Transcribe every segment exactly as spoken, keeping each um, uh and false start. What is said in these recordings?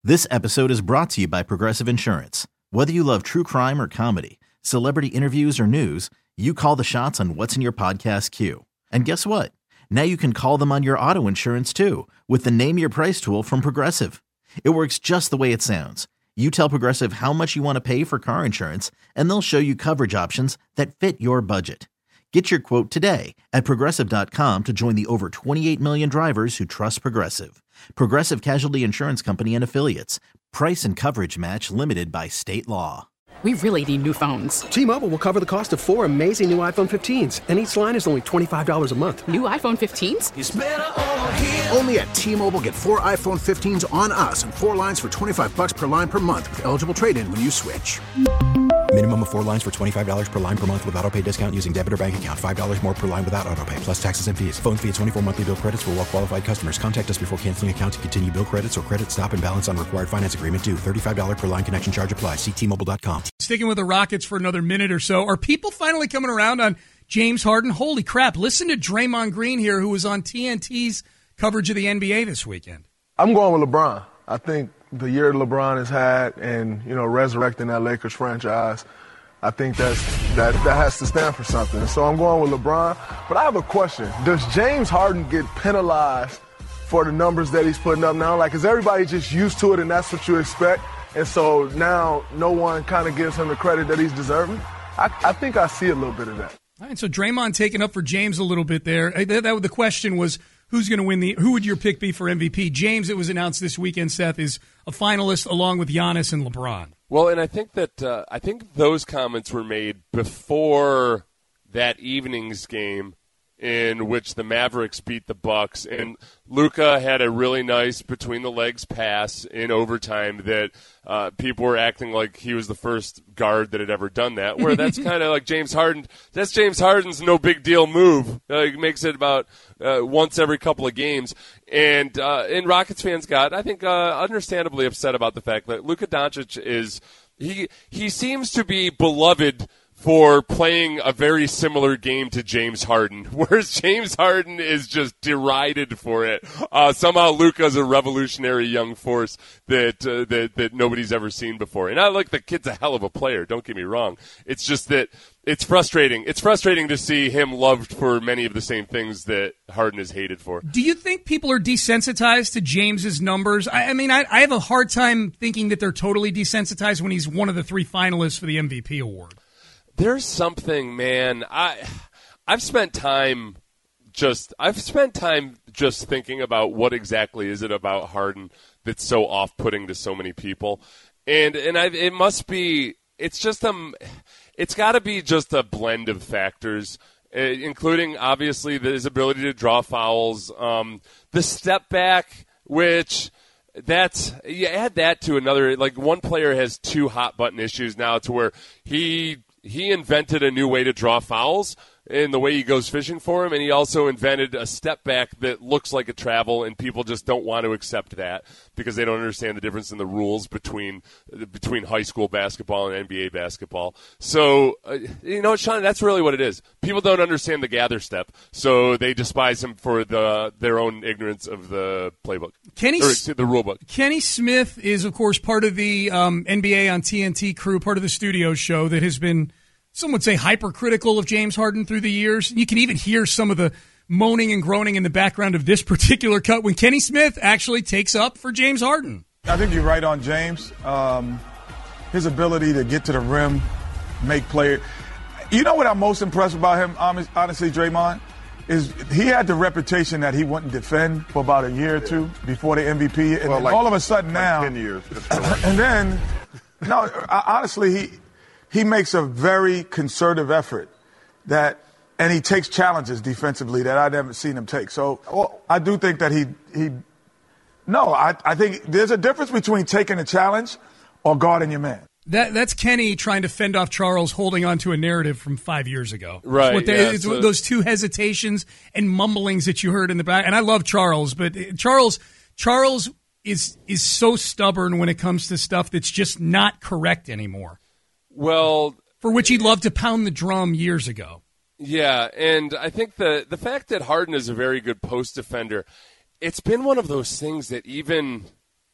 This episode is brought to you by Progressive Insurance. Whether you love true crime or comedy, celebrity interviews or news, you call the shots on what's in your podcast queue. And guess what? Now you can call them on your auto insurance too with the Name Your Price tool from Progressive. It works just the way it sounds. You tell Progressive how much you want to pay for car insurance, and they'll show you coverage options that fit your budget. Get your quote today at Progressive dot com to join the over twenty-eight million drivers who trust Progressive. Progressive Casualty Insurance Company and Affiliates. Price and coverage match limited by state law. We really need new phones. T-Mobile will cover the cost of four amazing new iPhone fifteens, and each line is only twenty-five dollars a month. New iPhone fifteens? It's better over here. Only at T-Mobile, get four iPhone fifteens on us and four lines for twenty-five bucks per line per month with eligible trade-in when you switch. Minimum of four lines for twenty-five dollars per line per month with autopay discount using debit or bank account. five dollars more per line without autopay, plus taxes and fees. Phone fee at twenty-four monthly bill credits for well-qualified customers. Contact us before canceling account to continue bill credits or credit stop and balance on required finance agreement due. thirty-five dollars per line connection charge applies. See T Mobile dot com. Sticking with the Rockets for another minute or so. Are people finally coming around on James Harden? Holy crap. Listen to Draymond Green here, who was on T N T's coverage of the N B A this weekend. I'm going with LeBron. I think the year LeBron has had and, you know, resurrecting that Lakers franchise, I think that's, that that has to stand for something. So I'm going with LeBron. But I have a question. Does James Harden get penalized for the numbers that he's putting up now? Like, is everybody just used to it and that's what you expect? And so now no one kind of gives him the credit that he's deserving? I, I think I see a little bit of that. All right, so Draymond taking up for James a little bit there. That, that, the question was, who's going to win the? Who would your pick be for M V P? James, it was announced this weekend, Seth, is a finalist along with Giannis and LeBron. Well, and I think that uh, I think those comments were made before that evening's game in which the Mavericks beat the Bucks, and Luka had a really nice between-the-legs pass in overtime that uh, people were acting like he was the first guard that had ever done that, where that's kind of like James Harden. That's James Harden's no-big-deal move. Uh, he makes it about uh, once every couple of games. And, uh, and Rockets fans got, I think, uh, understandably upset about the fact that Luka Doncic is he he seems to be beloved for playing a very similar game to James Harden, whereas James Harden is just derided for it. Uh, somehow Luka's a revolutionary young force that, uh, that that nobody's ever seen before. And I like the kid's a hell of a player, don't get me wrong. It's just that it's frustrating. It's frustrating to see him loved for many of the same things that Harden is hated for. Do you think people are desensitized to James's numbers? I, I mean, I, I have a hard time thinking that they're totally desensitized when he's one of the three finalists for the M V P award. There's something, man. I, I've spent time just I've spent time just thinking about what exactly is it about Harden that's so off-putting to so many people, and and I, it must be. It's just um, it's got to be just a blend of factors, uh, including obviously his ability to draw fouls, um, the step back, which. That's you add that to another. Like one player has two hot button issues now, to where he he invented a new way to draw fouls in the way he goes fishing for him, and he also invented a step back that looks like a travel, and people just don't want to accept that because they don't understand the difference in the rules between between high school basketball and N B A basketball. So, uh, you know, Sean, that's really what it is. People don't understand the gather step, so they despise him for the their own ignorance of the playbook, Kenny, or the rule book. Kenny Smith is, of course, part of the um, N B A on T N T crew, part of the studio show that has been, some would say, hypercritical of James Harden through the years. You can even hear some of the moaning and groaning in the background of this particular cut when Kenny Smith actually takes up for James Harden. I think you're right on James. Um, his ability to get to the rim, make play. You know what I'm most impressed about him, honestly, Draymond, is he had the reputation that he wouldn't defend for about a year or two before the M V P. And well, then like, all of a sudden like now. ten years. And then, no, honestly, he he makes a very concerted effort that, and he takes challenges defensively that I've never seen him take. So well, I do think that he, he no, I, I think there's a difference between taking a challenge or guarding your man. That that's Kenny trying to fend off Charles, holding on to a narrative from five years ago. Right. What they, yeah, it's so. Those two hesitations and mumblings that you heard in the back. And I love Charles, but Charles Charles is is so stubborn when it comes to stuff that's just not correct anymore. Well, for which he'd love to pound the drum years ago. Yeah, and I think the the fact that Harden is a very good post defender, it's been one of those things that even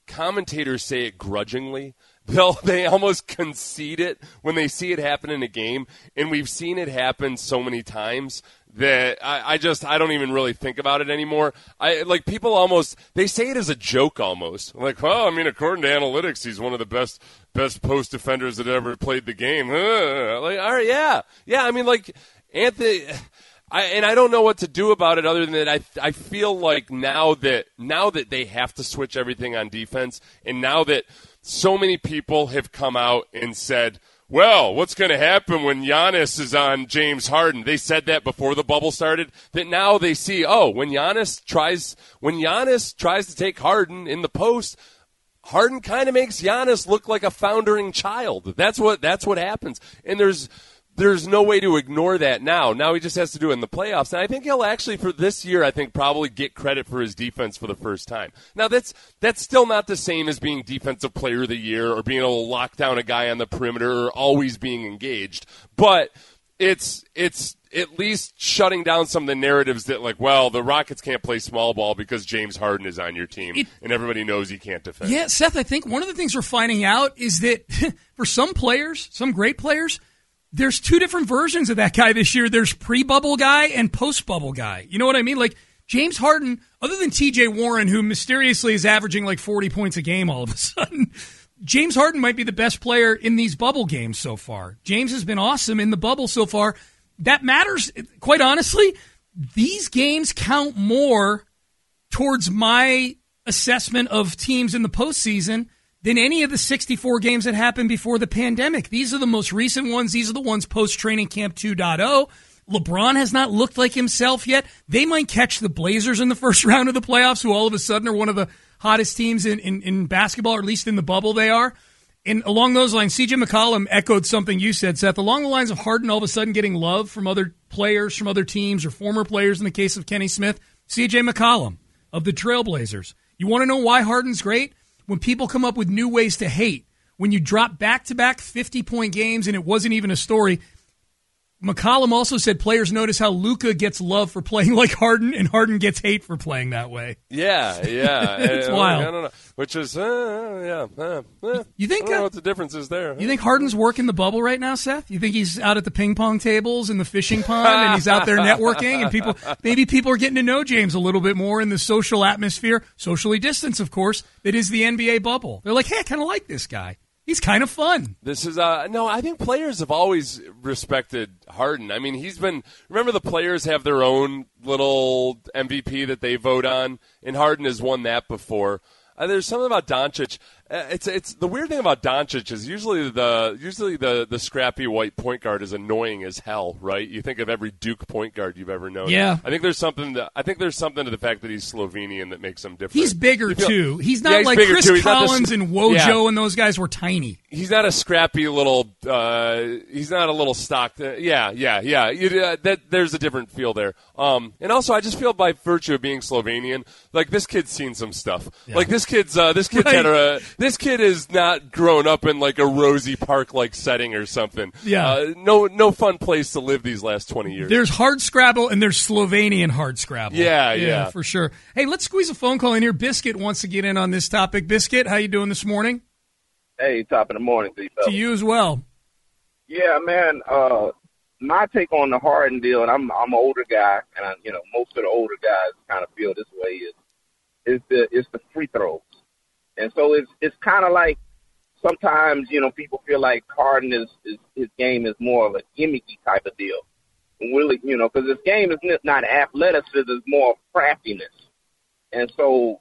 commentators say it grudgingly. They'll, they almost concede it when they see it happen in a game, and we've seen it happen so many times that I, I just I don't even really think about it anymore. I like people almost they say it as a joke almost. Like, well, I mean, according to analytics, he's one of the best best post defenders that ever played the game. Uh, like, all right, yeah, yeah. I mean, like Anthony. I, and I don't know what to do about it other than that I I feel like now that now that they have to switch everything on defense, and now that so many people have come out and said, well, what's going to happen when Giannis is on James Harden? They said that before the bubble started, that now they see, oh, when Giannis tries when Giannis tries to take Harden in the post, Harden kind of makes Giannis look like a foundering child. That's what that's what happens. And there's There's no way to ignore that now. Now he just has to do it in the playoffs. And I think he'll actually, for this year, I think probably get credit for his defense for the first time. Now, that's that's still not the same as being Defensive Player of the Year or being able to lock down a guy on the perimeter or always being engaged. But it's it's at least shutting down some of the narratives that, like, well, the Rockets can't play small ball because James Harden is on your team, it, and everybody knows he can't defend. Yeah, Seth, I think one of the things we're finding out is that for some players, some great players, there's two different versions of that guy this year. There's pre-bubble guy and post-bubble guy. You know what I mean? Like James Harden, other than T J Warren, who mysteriously is averaging like forty points a game all of a sudden, James Harden might be the best player in these bubble games so far. James has been awesome in the bubble so far. That matters, quite honestly. These games count more towards my assessment of teams in the postseason than any of the sixty-four games that happened before the pandemic. These are the most recent ones. These are the ones post-training camp two point oh. LeBron has not looked like himself yet. They might catch the Blazers in the first round of the playoffs, who all of a sudden are one of the hottest teams in, in, in basketball, or at least in the bubble they are. And along those lines, C J McCollum echoed something you said, Seth. Along the lines of Harden all of a sudden getting love from other players, from other teams, or former players in the case of Kenny Smith, C J McCollum of the Trailblazers. You want to know why Harden's great? When people come up with new ways to hate, when you drop back-to-back fifty-point games and it wasn't even a story. McCollum also said players notice how Luka gets love for playing like Harden and Harden gets hate for playing that way. Yeah, yeah. It's I, wild. I don't know. Which is, uh, yeah. Uh, uh, you think, I don't know uh, what the difference is there. You think Harden's working the bubble right now, Seth? You think he's out at the ping pong tables and the fishing pond and he's out there networking and people, maybe people are getting to know James a little bit more in the social atmosphere, socially distanced, of course, that is the N B A bubble. They're like, hey, I kind of like this guy. He's kind of fun. This is uh no, I think players have always respected Harden. I mean, he's been remember the players have their own little M V P that they vote on, and Harden has won that before. Uh, there's something about Doncic. Uh, it's it's the weird thing about Doncic is usually the usually the, the scrappy white point guard is annoying as hell, right? You think of every Duke point guard you've ever known. Yeah. I think there's something that, I think there's something to the fact that he's Slovenian that makes him different. He's bigger feel, too. He's not yeah, he's like Chris Chris Collins the, and Wojo yeah. and those guys were tiny. He's not a scrappy little. Uh, he's not a little stock. Uh, yeah, yeah, yeah. You, uh, that there's a different feel there. Um, and also, I just feel by virtue of being Slovenian, like this kid's seen some stuff. Yeah. Like this kid's uh, this kid's right. had a, this kid is not grown up in like a Rosie Park like setting or something. Yeah, uh, no, no fun place to live these last twenty years. There's hard scrabble and there's Slovenian hard scrabble. Yeah, yeah, yeah, for sure. Hey, let's squeeze a phone call in here. Biscuit wants to get in on this topic. Biscuit, how you doing this morning? Hey, top of the morning to you. To you as well. Yeah, man. Uh, my take on the Harden deal, and I'm I'm an older guy, and I, you know most of the older guys kind of feel this way is is the is the free throws, and so it's it's kind of like sometimes you know people feel like Harden is, is his game is more of a gimmicky type of deal, and really you know because his game is not athleticism, it's more craftiness, and so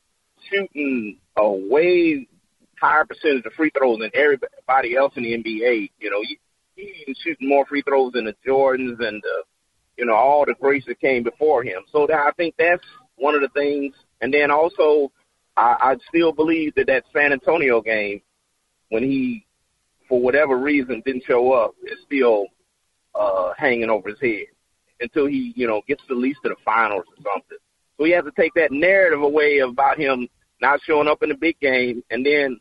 shooting a way higher percentage of free throws than everybody else in the N B A. You know, he, he's shooting more free throws than the Jordans and, the, you know, all the greats that came before him. So that, I think that's one of the things. And then also, I, I still believe that that San Antonio game, when he, for whatever reason, didn't show up, is still uh, hanging over his head until he, you know, gets at least to the finals or something. So he has to take that narrative away about him not showing up in the big game, and then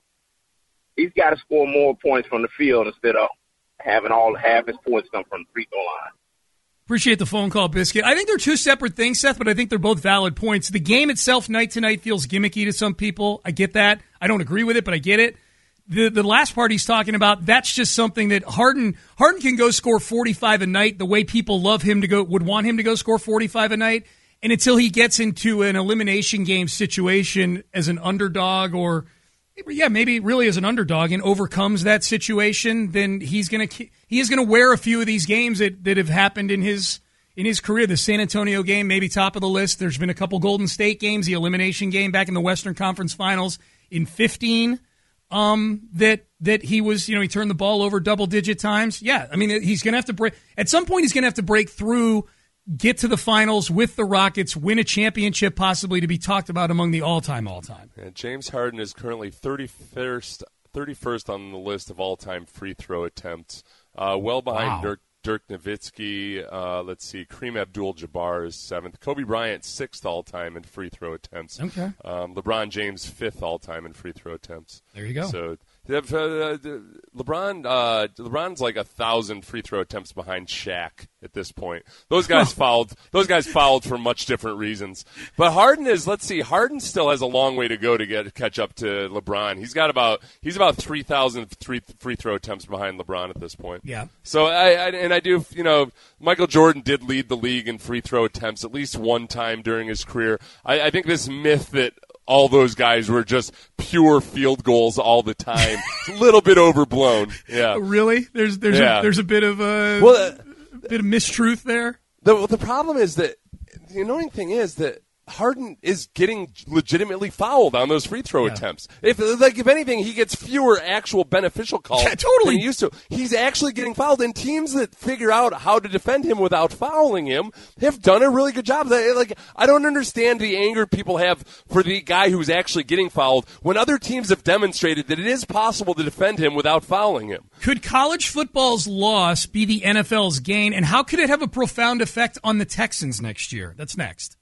he's got to score more points from the field instead of having all half his points come from the free throw line. Appreciate the phone call, Biscuit. I think they're two separate things, Seth, but I think they're both valid points. The game itself, night to night, feels gimmicky to some people. I get that. I don't agree with it, but I get it. The the last part he's talking about, that's just something that Harden Harden can go score forty-five a night the way people love him to go, would want him to go score forty-five a night. And until he gets into an elimination game situation as an underdog, or yeah, maybe really as an underdog, and overcomes that situation, then he's gonna he is gonna wear a few of these games that, that have happened in his in his career. The San Antonio game, maybe top of the list. There's been a couple Golden State games, the elimination game back in the Western Conference Finals in fifteen. Um, that that he was, you know, he turned the ball over double digit times. Yeah, I mean, he's going to have to break at some point. He's going to have to break through, get to the finals with the Rockets, win a championship, possibly to be talked about among the all time, all time. Yeah, James Harden is currently thirty-first, thirty-first on the list of all time free throw attempts, uh, well behind Wow. Dirk. Dirk Nowitzki, uh, let's see, Kareem Abdul-Jabbar is seventh. Kobe Bryant, sixth all-time in free throw attempts. Okay. Um, LeBron James, fifth all-time in free throw attempts. There you go. So uh, LeBron, uh, LeBron's like a thousand free throw attempts behind Shaq at this point. Those guys fouled. Those guys fouled for much different reasons. But Harden is. Let's see. Harden still has a long way to go to get catch up to LeBron. He's got about. He's about three thousand free free throw attempts behind LeBron at this point. Yeah. So I, I and I do. You know, Michael Jordan did lead the league in free throw attempts at least one time during his career. I, I think this myth that all those guys were just pure field goals all the time. It's a little bit overblown. Yeah. Really? There's there's Yeah. a, there's a bit of a Well, uh, bit of mistruth there. The the problem is that the annoying thing is that Harden is getting legitimately fouled on those free throw Yeah. attempts. If like if anything, he gets fewer actual beneficial calls Yeah, totally. than he used to. He's actually getting fouled, and teams that figure out how to defend him without fouling him have done a really good job. They- Like I don't understand the anger people have for the guy who's actually getting fouled when other teams have demonstrated that it is possible to defend him without fouling him. Could college football's loss be the N F L's gain, and how could it have a profound effect on the Texans next year? That's next.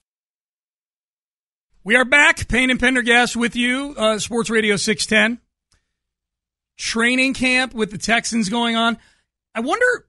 We are back, Payne and Pendergast with you, uh, Sports Radio six ten. Training camp with the Texans going on. I wonder,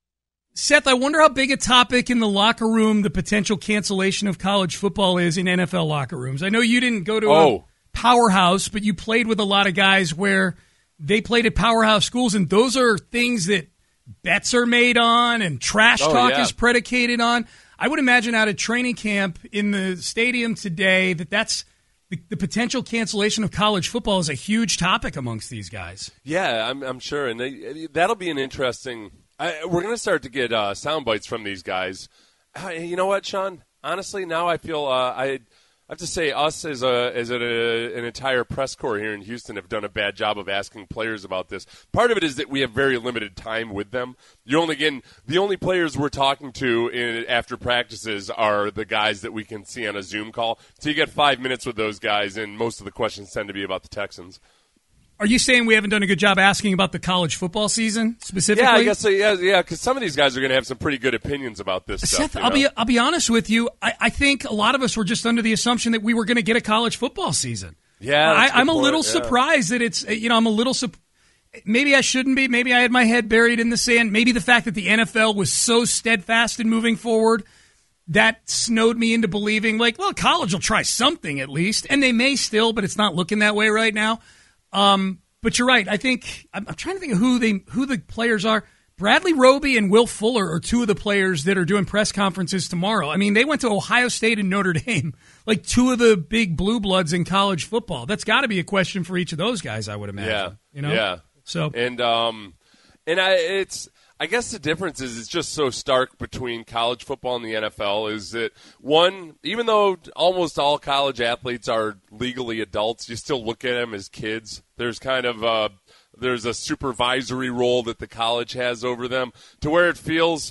Seth, I wonder how big a topic in the locker room the potential cancellation of college football is in N F L locker rooms. I know you didn't go to Oh. a powerhouse, but you played with a lot of guys where they played at powerhouse schools, and those are things that bets are made on and trash Oh, talk yeah. is predicated on. I would imagine out of training camp in the stadium today that that's the, the potential cancellation of college football is a huge topic amongst these guys. Yeah, I'm, I'm sure, and they, that'll be an interesting. I, we're going to start to get uh, sound bites from these guys. Uh, you know what, Sean? Honestly, now I feel uh, I. I have to say, us as a as a, an entire press corps here in Houston have done a bad job of asking players about this. Part of it is that we have very limited time with them. You're only getting the only players we're talking to in after practices are the guys that we can see on a Zoom call. So you get five minutes with those guys, and most of the questions tend to be about the Texans. Are you saying we haven't done a good job asking about the college football season specifically? Yeah, I guess so. Yeah, yeah. Because some of these guys are going to have some pretty good opinions about this stuff. Seth, you I'll know? be I'll be honest with you. I, I think a lot of us were just under the assumption that we were going to get a college football season. Yeah, that's a I, I'm good a point, little yeah. surprised that it's you know I'm a little sup- maybe I shouldn't be. Maybe I had my head buried in the sand. Maybe the fact that the N F L was so steadfast in moving forward that snowed me into believing like, well, college will try something at least, and they may still, but it's not looking that way right now. Um, But you're right. I think I'm, I'm trying to think of who they who the players are. Bradley Roby and Will Fuller are two of the players that are doing press conferences tomorrow. I mean, they went to Ohio State and Notre Dame, like two of the big blue bloods in college football. That's got to be a question for each of those guys, I would imagine. Yeah, you know? yeah. So and um, and I it's. I guess the difference is it's just so stark between college football and the N F L is that, one, even though almost all college athletes are legally adults, you still look at them as kids. There's kind of a, there's a supervisory role that the college has over them to where it feels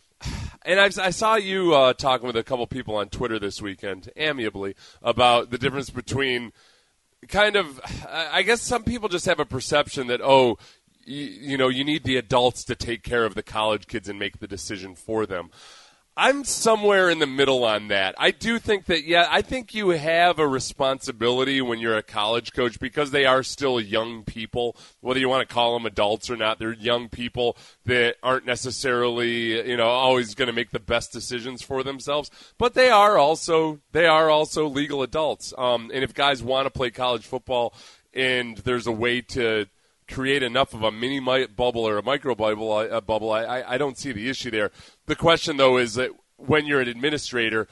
– and I, I saw you uh, talking with a couple people on Twitter this weekend, amiably, about the difference between kind of – I guess some people just have a perception that, oh – You, you know, you need the adults to take care of the college kids and make the decision for them. I'm somewhere in the middle on that. I do think that, yeah, I think you have a responsibility when you're a college coach because they are still young people, whether you want to call them adults or not. They're young people that aren't necessarily, you know, always going to make the best decisions for themselves, but they are also they are also legal adults. Um, and if guys want to play college football and there's a way to create enough of a mini bubble or a micro bubble, a bubble, I, I don't see the issue there. The question, though, is that when you're an administrator,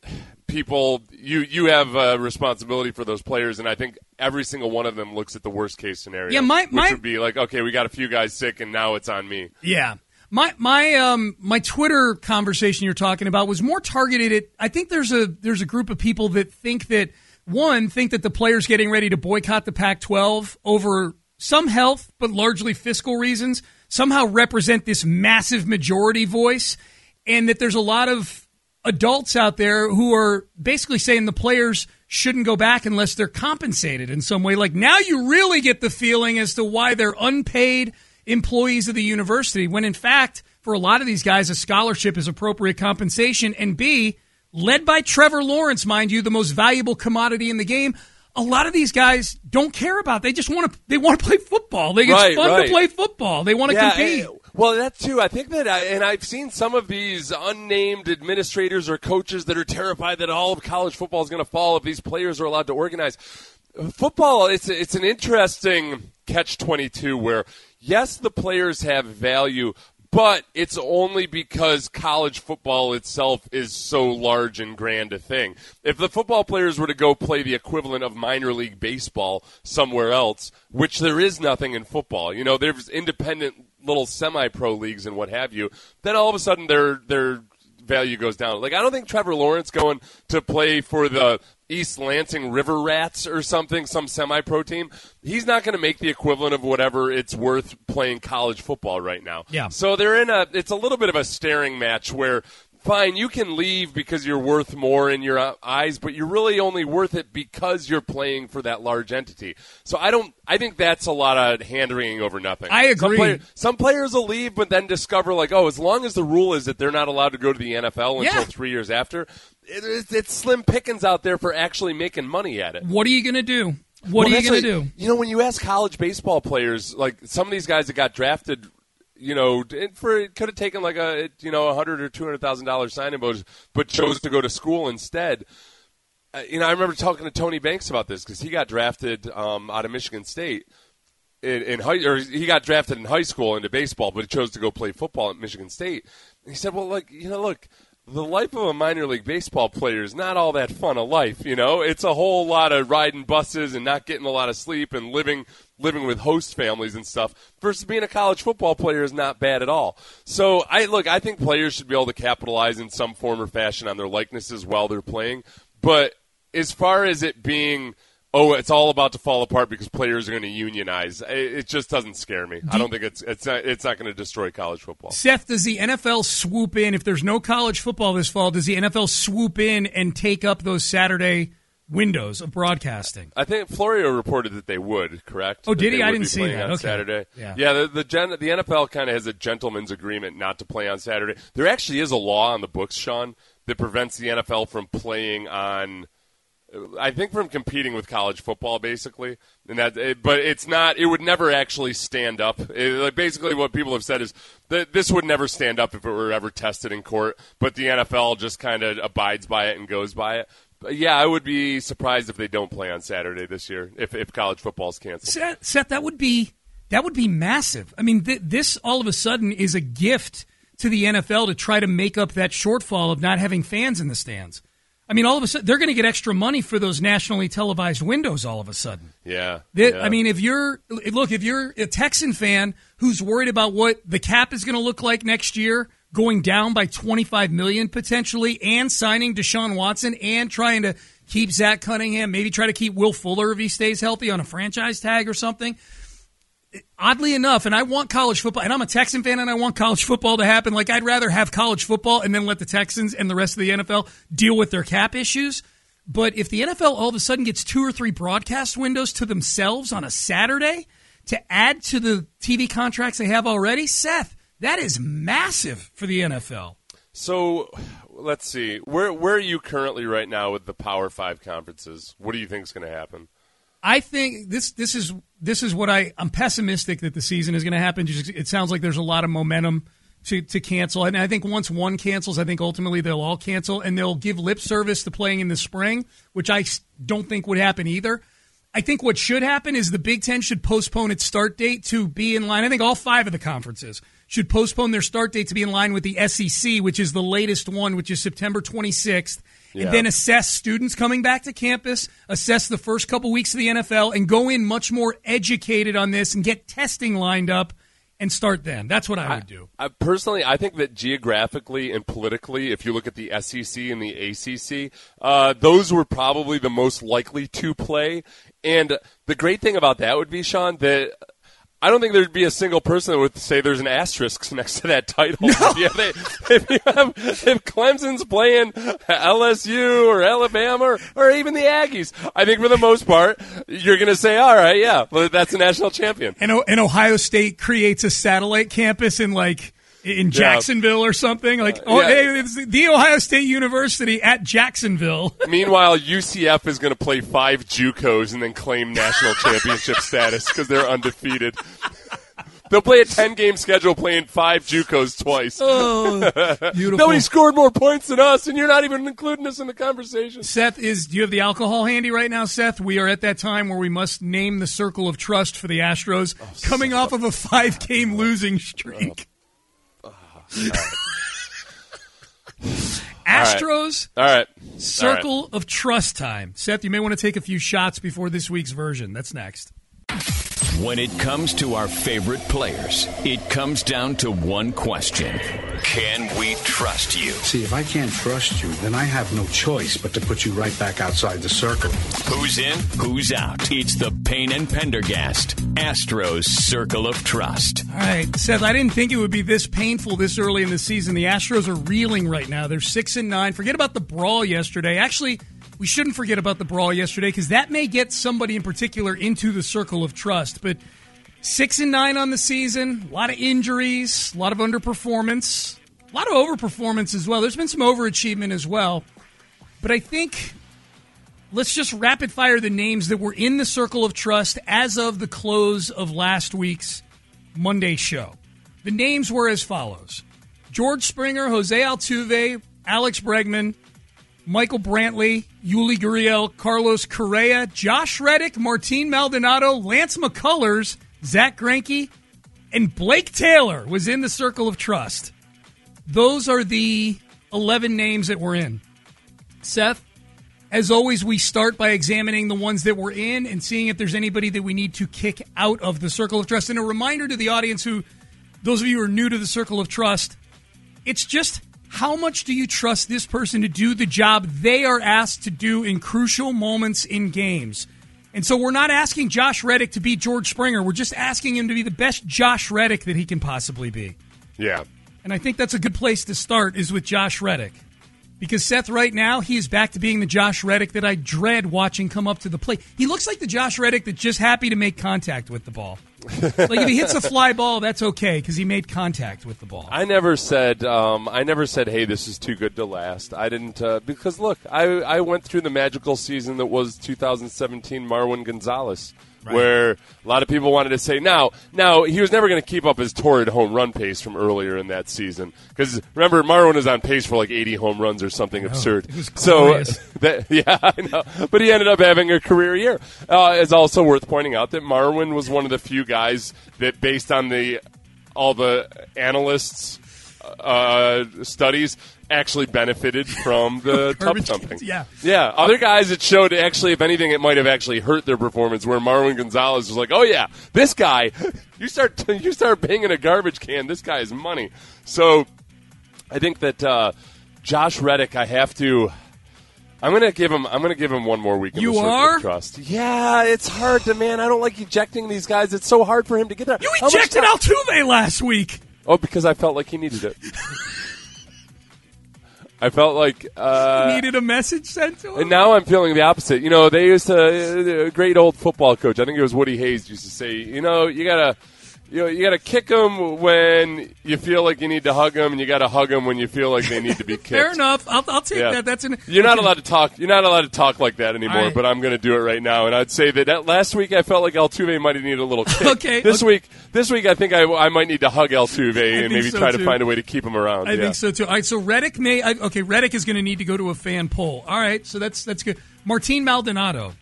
people, you, you have a responsibility for those players, and I think every single one of them looks at the worst-case scenario, yeah, my, which my, would be like, okay, we got a few guys sick, and now it's on me. Yeah. My my um my Twitter conversation you're talking about was more targeted at, I think there's a there's a group of people that think that, one, think that the players getting ready to boycott the Pac twelve over some health, but largely fiscal reasons, somehow represent this massive majority voice, and that there's a lot of adults out there who are basically saying the players shouldn't go back unless they're compensated in some way. Like, now you really get the feeling as to why they're unpaid employees of the university, when in fact, for a lot of these guys, a scholarship is appropriate compensation, and B, led by Trevor Lawrence, mind you, the most valuable commodity in the game. A lot of these guys don't care about. They just want to. They want to play football. They, right, it's fun right. to play football. They want to yeah, compete. And, well, that too. I think that, I, and I've seen some of these unnamed administrators or coaches that are terrified that all of college football is going to fall if these players are allowed to organize. Football, it's it's an interesting catch twenty-two where yes, the players have value. But it's only because college football itself is so large and grand a thing. If the football players were to go play the equivalent of minor league baseball somewhere else, which there is nothing in football, you know, there's independent little semi-pro leagues and what have you, then all of a sudden their their value goes down. Like, I don't think Trevor Lawrence going to play for the East Lansing River Rats or something, some semi-pro team, he's not going to make the equivalent of whatever it's worth playing college football right now. Yeah. So they're in a, it's a little bit of a staring match where, fine, you can leave because you're worth more in your eyes, but you're really only worth it because you're playing for that large entity. So I don't, I think that's a lot of hand-wringing over nothing. I agree. Some, player, some players will leave, but then discover, like, oh, as long as the rule is that they're not allowed to go to the N F L until yeah. three years after, it, it's, it's slim pickings out there for actually making money at it. What are you going to do? What well, are you going to like, do? You know, when you ask college baseball players, like some of these guys that got drafted, you know, it, for it could have taken like a you know a hundred or two hundred thousand dollars signing bonus, but chose to go to school instead. Uh, you know, I remember talking to Tony Banks about this because he got drafted um, out of Michigan State in, in high, or he got drafted in high school into baseball, but he chose to go play football at Michigan State. And he said, "Well, like you know, look." The life of a minor league baseball player is not all that fun a life, you know? It's a whole lot of riding buses and not getting a lot of sleep and living living with host families and stuff versus being a college football player is not bad at all. So, I look, I think players should be able to capitalize in some form or fashion on their likenesses while they're playing. But as far as it being, oh, it's all about to fall apart because players are going to unionize, it just doesn't scare me. I don't think it's it's not, it's not going to destroy college football. Seth, does the N F L swoop in? If there's no college football this fall, does the N F L swoop in and take up those Saturday windows of broadcasting? I think Florio reported that they would, correct? Oh, did that he? I didn't be see playing that. On okay. Saturday. Yeah, yeah the the, gen, the N F L kind of has a gentleman's agreement not to play on Saturday. There actually is a law on the books, Sean, that prevents the N F L from playing on – I think from competing with college football, basically, and that, it, but it's not. It would never actually stand up. It, like basically, what people have said is that this would never stand up if it were ever tested in court. But the N F L just kind of abides by it and goes by it. But yeah, I would be surprised if they don't play on Saturday this year if if college football is canceled. Seth, Seth, that would be that would be massive. I mean, th- this all of a sudden is a gift to the N F L to try to make up that shortfall of not having fans in the stands. I mean, all of a sudden, they're going to get extra money for those nationally televised windows all of a sudden. Yeah, that, yeah. I mean, if you're, look, if you're a Texan fan who's worried about what the cap is going to look like next year, going down by twenty-five million dollars potentially, and signing Deshaun Watson and trying to keep Zach Cunningham, maybe try to keep Will Fuller if he stays healthy on a franchise tag or something. Oddly enough, and I want college football, and I'm a Texan fan, and I want college football to happen. Like, I'd rather have college football and then let the Texans and the rest of the N F L deal with their cap issues. But if the N F L all of a sudden gets two or three broadcast windows to themselves on a Saturday to add to the T V contracts they have already, Seth, that is massive for the N F L. So, let's see. Where where are you currently right now with the Power Five conferences? What do you think is going to happen? I think this this is this is what I I'm pessimistic that the season is going to happen. Just, it sounds like there's a lot of momentum to to cancel, and I think once one cancels, I think ultimately they'll all cancel, and they'll give lip service to playing in the spring, which I don't think would happen either. I think what should happen is the Big Ten should postpone its start date to be in line. I think all five of the conferences should postpone their start date to be in line with the S E C, which is the latest one, which is September twenty-sixth, yeah. and then assess students coming back to campus, assess the first couple weeks of the N F L, and go in much more educated on this and get testing lined up and start then. That's what I would do. I, I personally, I think that geographically and politically, if you look at the S E C and the A C C, uh, those were probably the most likely to play. And the great thing about that would be, Sean, that I don't think there'd be a single person that would say there's an asterisk next to that title. No. If, they, if, you have, if Clemson's playing L S U or Alabama or, or even the Aggies, I think for the most part, you're going to say, all right, yeah, well, that's a national champion. And, and Ohio State creates a satellite campus in, like, in Jacksonville or something. Like, uh, oh, yeah. Hey, it's the Ohio State University at Jacksonville. Meanwhile, U C F is going to play five JUCOs and then claim national championship status because they're undefeated. They'll play a ten-game schedule playing five JUCOs twice. Oh, beautiful. Nobody scored more points than us, and you're not even including us in the conversation. Seth, is do you have the alcohol handy right now, Seth? We are at that time where we must name the circle of trust for the Astros, oh, coming off of a five-game losing streak. Oh. All right. Astros, All right. circle All right. of trust time. Seth, you may want to take a few shots before this week's version. That's next. When it comes to our favorite players, it comes down to one question. Can we trust you? See, if I can't trust you, then I have no choice but to put you right back outside the circle. Who's in, who's out? It's the Payne and Pendergast Astros Circle of Trust. All right, Seth, I didn't think it would be this painful this early in the season. The Astros are reeling right now. They're six and nine. Forget about the brawl yesterday. Actually, we shouldn't forget about the brawl yesterday because that may get somebody in particular into the circle of trust. But six and nine on the season, a lot of injuries, a lot of underperformance, a lot of overperformance as well. There's been some overachievement as well. But I think let's just rapid fire the names that were in the circle of trust as of the close of last week's Monday show. The names were as follows: George Springer, Jose Altuve, Alex Bregman, Michael Brantley, Yuli Gurriel, Carlos Correa, Josh Reddick, Martin Maldonado, Lance McCullers, Zach Greinke, and Blake Taylor was in the circle of trust. Those are the eleven names that were in. Seth, as always, we start by examining the ones that were in and seeing if there's anybody that we need to kick out of the circle of trust. And a reminder to the audience who, those of you who are new to the circle of trust, it's just how much do you trust this person to do the job they are asked to do in crucial moments in games? And so we're not asking Josh Reddick to be George Springer. We're just asking him to be the best Josh Reddick that he can possibly be. Yeah. And I think that's a good place to start is with Josh Reddick. Because, Seth, right now, he is back to being the Josh Reddick that I dread watching come up to the plate. He looks like the Josh Reddick that's just happy to make contact with the ball. Like, if he hits a fly ball, that's okay because he made contact with the ball. I never said, um, I never said, hey, this is too good to last. I didn't, uh, because, look, I, I went through the magical season that was two thousand seventeen Marwin Gonzalez. Right. Where a lot of people wanted to say, now, now he was never going to keep up his torrid home run pace from earlier in that season. Because remember, Marwin was on pace for like eighty home runs or something absurd. It was so, that, yeah, I know. But he ended up having a career year. Uh, it's also worth pointing out that Marwin was one of the few guys that, based on the all the analysts' uh, studies, actually benefited from the tub thumping. Yeah. Yeah. Other guys, it showed actually, if anything, it might have actually hurt their performance, where Marwin Gonzalez was like, oh, yeah, this guy, you start you start banging a garbage can, this guy is money. So I think that uh, Josh Reddick, I have to, I'm going to give him, I'm going to give him one more week in you the circle are? of trust. Yeah, it's hard to, man, I don't like ejecting these guys. It's so hard for him to get there. You ejected Altuve last week. Oh, because I felt like he needed it. I felt like uh, he needed a message sent to him. And now I'm feeling the opposite. You know, they used to, a great old football coach, I think it was Woody Hayes, used to say, you know, you gotta, You know, you got to kick them when you feel like you need to hug them, and you got to hug them when you feel like they need to be kicked. Fair enough. I'll, I'll take Yeah. that. That's an. You're not okay. allowed to talk. You're not allowed to talk like that anymore. All right. But I'm going to do it right now. And I'd say that, that last week I felt like Altuve might have needed a little kick. Okay. This okay. week, this week I think I, I might need to hug Altuve and maybe so, try too. to find a way to keep him around. I yeah. think so too. All right, so Reddick may. I, okay, Reddick is going to need to go to a fan poll. All right, so that's that's good. Martin Maldonado.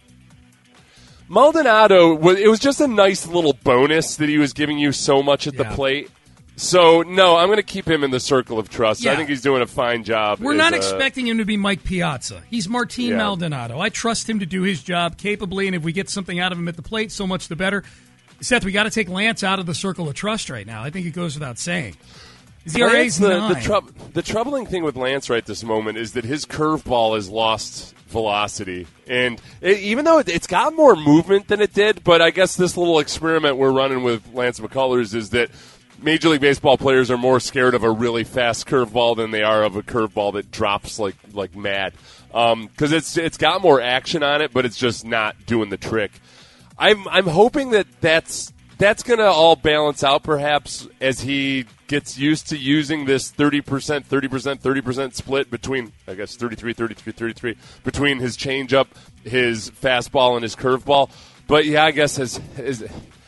Maldonado, was, it was just a nice little bonus that he was giving you so much at Yeah. the plate. So, no, I'm going to keep him in the circle of trust. Yeah. I think he's doing a fine job. We're as not a- expecting him to be Mike Piazza. He's Martin Yeah. Maldonado. I trust him to do his job capably, and if we get something out of him at the plate, so much the better. Seth, we got to take Lance out of the circle of trust right now. I think it goes without saying. His E R A's Lance, the, nine. the, trou- the troubling thing with Lance right this moment is that his curveball has lost velocity. And it, even though it, it's got more movement than it did, but I guess this little experiment we're running with Lance McCullers is that Major League Baseball players are more scared of a really fast curveball than they are of a curveball that drops like like mad. Because um, it's it's got more action on it, but it's just not doing the trick. I'm I'm hoping that that's that's going to all balance out perhaps as he gets used to using this thirty percent, thirty percent, thirty percent split between, I guess, thirty-three, thirty-three, thirty-three, between his changeup, his fastball, and his curveball. But, yeah, I guess his, his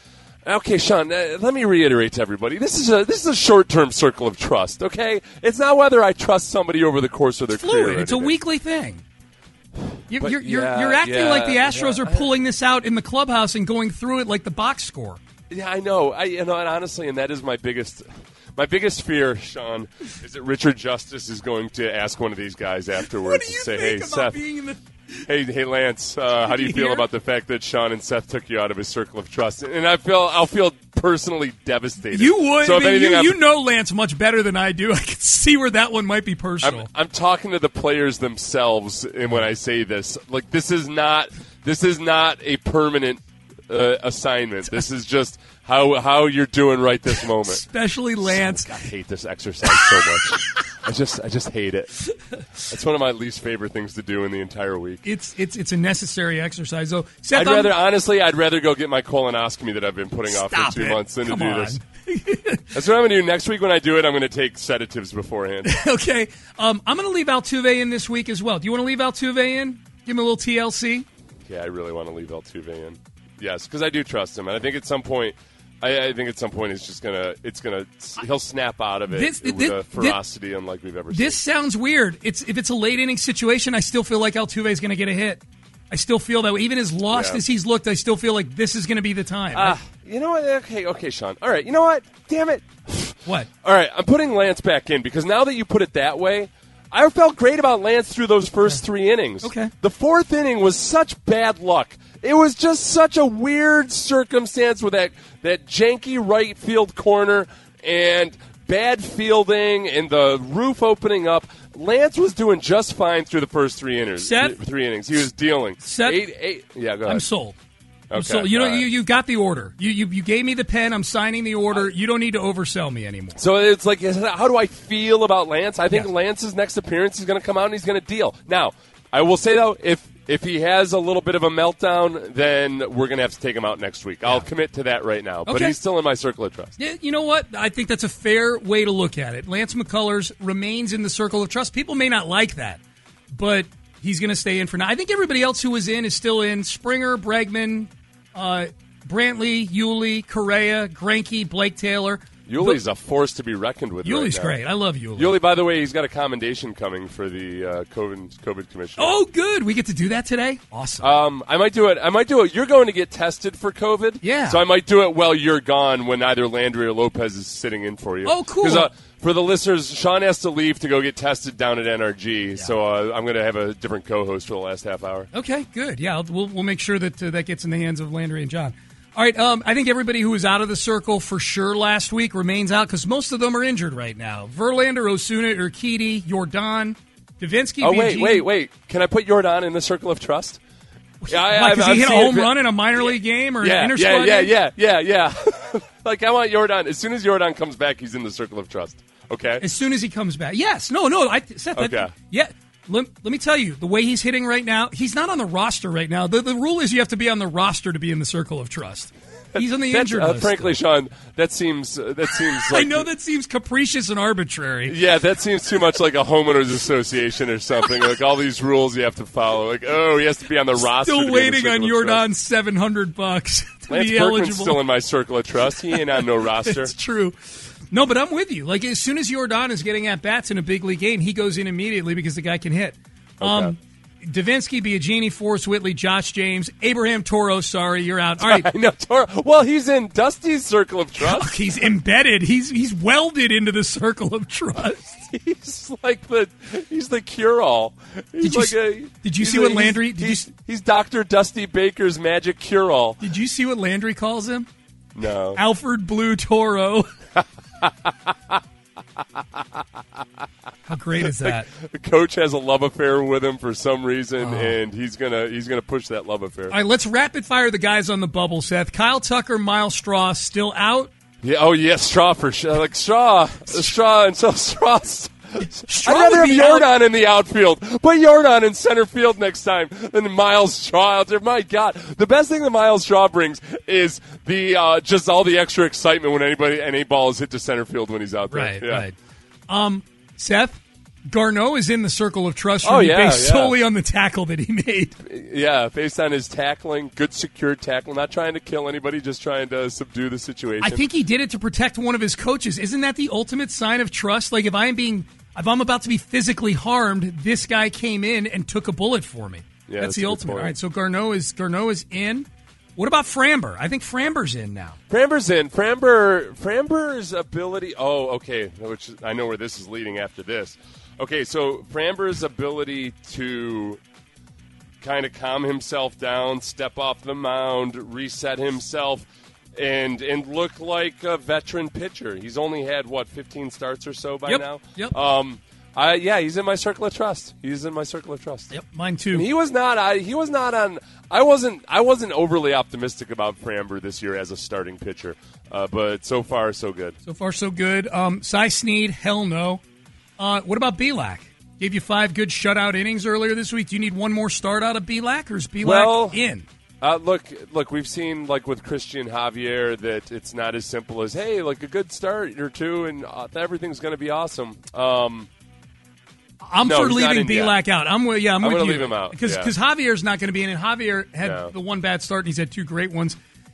okay, Sean, uh, let me reiterate to everybody. This is a this is a short-term circle of trust, okay? It's not whether I trust somebody over the course of their It's fluid. career. or It's a anything. weekly thing. You're, But you're, you're, yeah, you're acting yeah, like the Astros yeah. are pulling this out in the clubhouse and going through it like the box score. Yeah, I know. I you know, and honestly, and that is my biggest, my biggest fear, Sean, is that Richard Justice is going to ask one of these guys afterwards What do you and say, think "Hey, about Seth, being in the? hey, hey, Lance, uh, how do you you feel hear? about the fact that Sean and Seth took you out of his circle of trust?" And I feel, I'll feel personally devastated. You would. So I if mean, anything, you, I'm, you know Lance much better than I do. I can see where that one might be personal. I'm, I'm talking to the players themselves, and when I say this, like this is not, this is not a permanent uh, assignment. This is just how how you're doing right this moment. Especially Lance. I hate this exercise so much. I just I just hate it. It's one of my least favorite things to do in the entire week. It's it's it's a necessary exercise, though. Seth, I'd I'm- rather honestly, I'd rather go get my colonoscome that I've been putting off Stop for two it. months than Come to do on. this. That's what I'm going to do next week. When I do it, I'm going to take sedatives beforehand. Okay, um, I'm going to leave Altuve in this week as well. Do you want to leave Altuve in? Give him a little T L C. Yeah, I really want to leave Altuve in. Yes, because I do trust him, and I think at some point. I, I think at some point he's just gonna. It's gonna. He'll snap out of it This- with this- a ferocity unlike we've ever seen. This sounds weird. It's if it's a late inning situation, I still feel like Altuve is going to get a hit. I still feel that way. Even as lost Yeah. as he's looked, I still feel like this is going to be the time. Ah, you know what? Okay, okay, Sean. All right. You know what? Damn it. What? All right. I'm putting Lance back in because now that you put it that way, I felt great about Lance through those first three innings. Okay. The fourth inning was such bad luck. It was just such a weird circumstance with that, that janky right field corner and bad fielding and the roof opening up. Lance was doing just fine through the first three innings. Seth? Three innings. He was dealing. Seth? Eight, eight. Yeah, go ahead. I'm sold. I'm Okay, sold. You know, all right. you, you got the order. You, you you gave me the pen. I'm signing the order. You don't need to oversell me anymore. So it's like, how do I feel about Lance? I think Yes. Lance's next appearance is going to come out and he's going to deal. Now, I will say, though, if if he has a little bit of a meltdown, then we're going to have to take him out next week. I'll commit to that right now. But Okay. he's still in my circle of trust. Yeah, you know what? I think that's a fair way to look at it. Lance McCullers remains in the circle of trust. People may not like that, but he's going to stay in for now. I think everybody else who was in is still in. Springer, Bregman, uh, Brantley, Yuli, Correa, Greinke, Blake Taylor. Yuli's a force to be reckoned with. Yuli's right now. great. I love Yuli. Yuli, by the way, he's got a commendation coming for the uh, COVID, COVID commissioner. Oh, good. We get to do that today? Awesome. Um, I might do it. I might do it. You're going to get tested for COVID. Yeah. So I might do it while you're gone when either Landry or Lopez is sitting in for you. Oh, cool. 'Cause, uh, for the listeners, Sean has to leave to go get tested down at N R G, so uh, I'm going to have a different co-host for the last half hour. Okay, good. Yeah, I'll, we'll, we'll make sure that uh, that gets in the hands of Landry and John. All right, um, I think everybody who was out of the circle for sure last week remains out because most of them are injured right now. Verlander, Osuna, Urquidy, Jordan, Davinsky, Oh, Biagini. wait, wait, wait. Can I put Jordan in the circle of trust? Yeah, I- Why, I've- because he I've hit a seen home it- run in a minor league game or yeah, an yeah, inter-squad yeah, game? yeah, yeah, yeah. Like, I want Jordan. As soon as Jordan comes back, he's in the circle of trust. Okay? As soon as he comes back. Yes. No, no. I, Seth, I- Okay. yeah. Let, let me tell you, the way he's hitting right now, he's not on the roster right now. The, the rule is you have to be on the roster to be in the circle of trust. He's on the That's, injured uh, list. Frankly, Sean, that seems uh, that seems. Like, I know that seems capricious and arbitrary. Yeah, that seems too much like a homeowners association or something. Like all these rules you have to follow. Like, oh, he has to be on the roster. Still to waiting be on in the Circle of Trust. Jordan's seven hundred bucks to Lance be Berkman's eligible. still in my circle of trust. He ain't on no roster. It's true. No, but I'm with you. Like, as soon as Jordan is getting at bats in a big league game, he goes in immediately because the guy can hit. Okay. Um, Davinsky, Biagini, Forrest Whitley, Josh James, Abraham Toro. Sorry, you're out. All right. I know Toro. Well, he's in Dusty's circle of trust. He's embedded. He's he's welded into the circle of trust. He's like the he's the cure-all. He's Did you like see- a, did you he's see a- what he's- Landry- did you He's, s- he's Doctor Dusty Baker's magic cure-all. Did you see what Landry calls him? No. Alfred Blue Toro. How great is that? The coach has a love affair with him for some reason, Oh. and he's gonna he's gonna push that love affair. All right, let's rapid fire the guys on the bubble, Seth. Kyle Tucker, Miles Straw, still out. Yeah. Oh yeah, Straw for sure. Like Straw, Straw, and so Straw. Straw I'd rather would have be Jordan out- in the outfield. Put Jordan in center field next time than Miles Straw out there. My God, the best thing that Miles Straw brings is the uh, just all the extra excitement when anybody any ball is hit to center field when he's out there. Right, Yeah. right. Um, Seth, Garneau is in the circle of trust for Oh, me yeah, based yeah. solely on the tackle that he made. Yeah, based on his tackling, good secured tackle, not trying to kill anybody, just trying to subdue the situation. I think he did it to protect one of his coaches. Isn't that the ultimate sign of trust? Like if I'm being, if I'm about to be physically harmed, this guy came in and took a bullet for me. Yeah, that's, that's the a good ultimate. point. All right, so Garneau is Garneau is in. What about Framber? I think Framber's in now. Framber's in. Framber, Framber's ability. Oh, okay. Which I know where this is leading after this. Okay, so Framber's ability to kind of calm himself down, step off the mound, reset himself, and and look like a veteran pitcher. He's only had what fifteen starts or so by Yep, now. yep. Um, I yeah, he's in my circle of trust. He's in my circle of trust. Yep, mine too. And he was not. I, he was not on. I wasn't. I wasn't overly optimistic about Framber this year as a starting pitcher. Uh, but so far, so good. So far, so good. Um, Cy Snead, hell no. Uh, what about Belak? Gave you five good shutout innings earlier this week. Do you need one more start out of Belak, or is Belak Well, in? Uh, look, look. We've seen like with Christian Javier that it's not as simple as hey, like a good start or two, and uh, everything's going to be awesome. Um, I'm no, for he's not leaving in yet. Belak out. I'm with yeah. I'm, I'm with gonna you leave him out, because yeah. because Javier's not going to be in, and Javier had No. the one bad start, and he's had two great ones.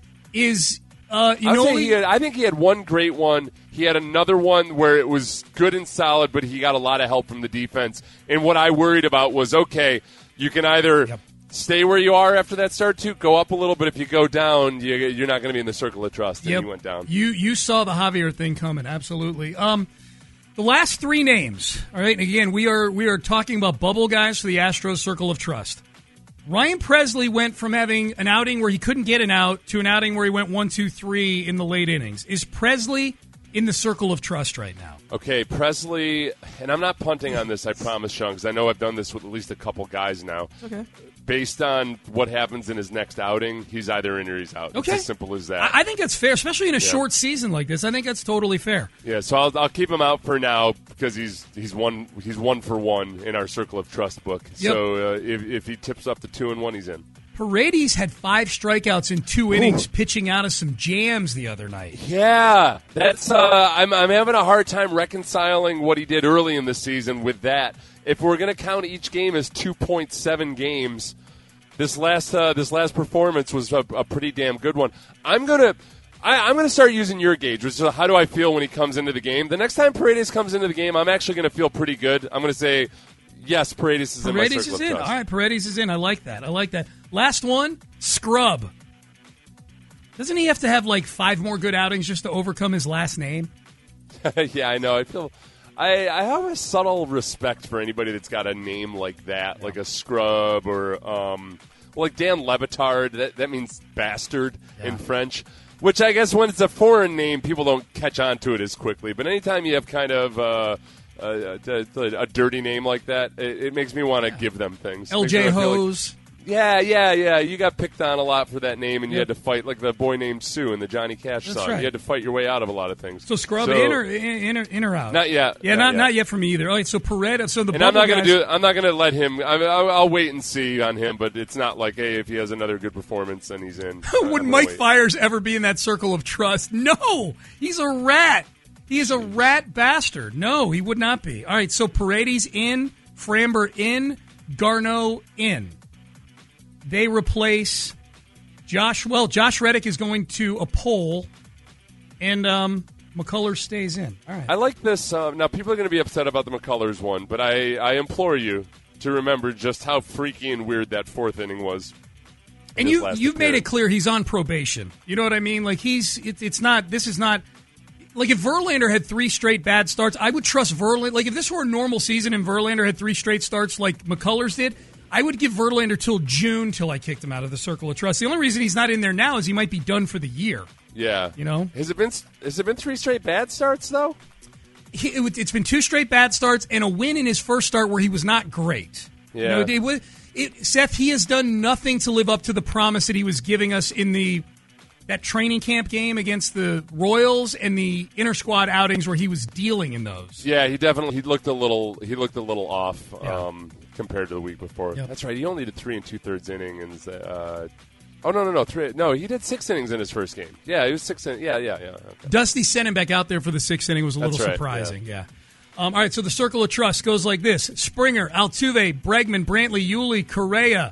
Is uh, you I'll know say he had, I think he had one great one. He had another one where it was good and solid, but he got a lot of help from the defense. And what I worried about was, okay, you can either Yep. stay where you are after that start, to go up a little, but if you go down, you, you're not going to be in the circle of trust. And Yep. he went down. You you saw the Javier thing coming, absolutely. Um, the last three names. All right, and again, we are we are talking about bubble guys for the Astros Circle of Trust. Ryan Presley went from having an outing where he couldn't get an out to an outing where he went one, two, three in the late innings. Is Presley in the Circle of Trust right now? Okay, Presley, and I'm not punting on this, I promise, Sean, because I know I've done this with at least a couple guys now. Okay. Based on what happens in his next outing, he's either in or he's out. Okay. It's as simple as that. I, I think that's fair, especially in a Yeah. short season like this. I think that's totally fair. Yeah, so I'll, I'll keep him out for now because he's he's one he's one for one in our Circle of Trust book. Yep. So uh, if if he tips up to two and one, he's in. Paredes had five strikeouts in two innings, pitching out of some jams the other night. Yeah, that's uh, I'm I'm having a hard time reconciling what he did early in the season with that. If we're going to count each game as two point seven games, this last uh, this last performance was a, a pretty damn good one. I'm gonna. I, I'm going to start using your gauge, which is how do I feel when he comes into the game. The next time Paredes comes into the game, I'm actually going to feel pretty good. I'm going to say, yes, Paredes is in my Paredes circle is of in. trust. All right, Paredes is in. I like that. I like that. Last one, Scrub. Doesn't he have to have like five more good outings just to overcome his last name? Yeah, I know. I feel I, I have a subtle respect for anybody that's got a name like that, like a Scrub or um, well, like Dan Lebitard. That that means bastard Yeah. in French. Which I guess when it's a foreign name, people don't catch on to it as quickly. But anytime you have kind of uh, a, a, a dirty name like that, it, it makes me want to give them things. L Makes me J wanna feel like- Hose. Yeah, yeah, yeah. You got picked on a lot for that name, and you yep. had to fight like the boy named Sue in the Johnny Cash That's song. Right. You had to fight your way out of a lot of things. So scrub so, in or in or, in or out? Not yet. Yeah, not not yet. not yet for me either. All right, so Paredes. So the and I'm not going to do. I'm not going to let him. I mean, I'll, I'll wait and see on him. But it's not like, hey, if he has another good performance, then he's in. Uh, Would Mike wait. Fiers ever be in that circle of trust? No, he's a rat. He is a rat bastard. No, he would not be. All right, so Paredes in, Framber in, Garneau in. They replace Josh. Well, Josh Reddick is going to a poll, and um, McCullers stays in. All right. I like this. Uh, now, people are going to be upset about the McCullers one, but I, I implore you to remember just how freaky and weird that fourth inning was. And you, you've appearance. made it clear he's on probation. You know what I mean? Like, he's it, it's not, this is not, like, if Verlander had three straight bad starts, I would trust Verlander. Like, if this were a normal season and Verlander had three straight starts like McCullers did, I would give Verlander till June till I kicked him out of the circle of trust. The only reason he's not in there now is he might be done for the year. Yeah. You know? Has it been has it been three straight bad starts, though? He, it, it's been two straight bad starts and a win in his first start where he was not great. Yeah. You know, it, it, Seth, he has done nothing to live up to the promise that he was giving us in the that training camp game against the Royals and the inter-squad outings where he was dealing in those. Yeah, he definitely he looked a little he looked a little off. Yeah. Um, compared to the week before. Yep. That's right. He only did three and two-thirds innings. Uh, oh, no, no, no. Three, no, he did six innings in his first game. Yeah, he was six innings. Yeah, yeah, yeah. Okay. Dusty sending back out there for the sixth inning was a little That's right, surprising. Yeah. yeah. Um, all right, so the circle of trust goes like this. Springer, Altuve, Bregman, Brantley, Yuli, Correa.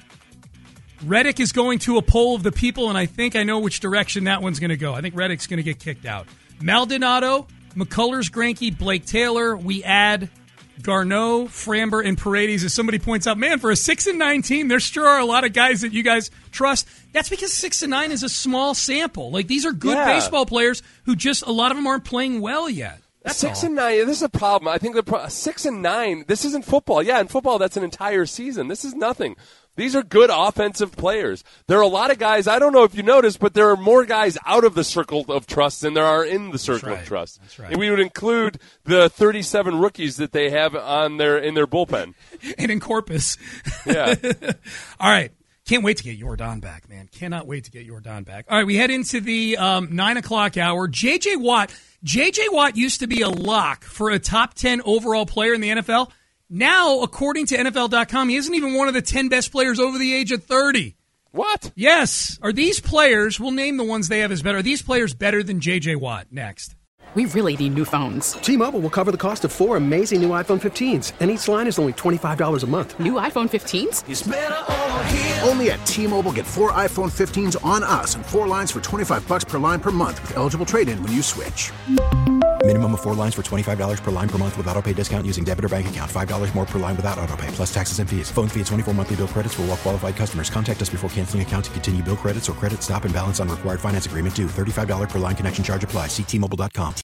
Reddick is going to a poll of the people, and I think I know which direction that one's going to go. I think Reddick's going to get kicked out. Maldonado, McCullers, Greinke, Blake Taylor. We add Garneau, Framber, and Paredes. As somebody points out, man, for a six and nine team, there sure are a lot of guys that you guys trust. That's because six and nine is a small sample. Like, these are good yeah. baseball players who just a lot of them aren't playing well yet. That's six all. and nine. This is a problem. I think the pro- six and nine. This isn't football. Yeah, in football, that's an entire season. This is nothing. These are good offensive players. There are a lot of guys, I don't know if you noticed, but there are more guys out of the circle of trust than there are in the circle right. of trust. That's right. And we would include the thirty-seven rookies that they have on their in their bullpen. And in Corpus. Yeah. All right. Can't wait to get Yordan back, man. Cannot wait to get Yordan back. All right, we head into the um, nine o'clock hour. J J. Watt. J J. Watt used to be a lock for a top ten overall player in the N F L. Now, according to N F L dot com, he isn't even one of the ten best players over the age of thirty. What? Yes. Are these players, we'll name the ones they have as better, are these players better than J J. Watt? Next. We really need new phones. T-Mobile will cover the cost of four amazing new iPhone fifteens, and each line is only twenty-five dollars a month. New iPhone fifteens? It's better over here. Only at T-Mobile, get four iPhone fifteens on us and four lines for twenty-five dollars per line per month with eligible trade-in when you switch. Minimum of four lines for twenty-five dollars per line per month with autopay discount using debit or bank account. five dollars more per line without autopay, plus taxes and fees. Phone fee at twenty-four monthly bill credits for well-qualified customers. Contact us before canceling account to continue bill credits or credit stop and balance on required finance agreement due. thirty-five dollars per line connection charge applies. See T Mobile dot com.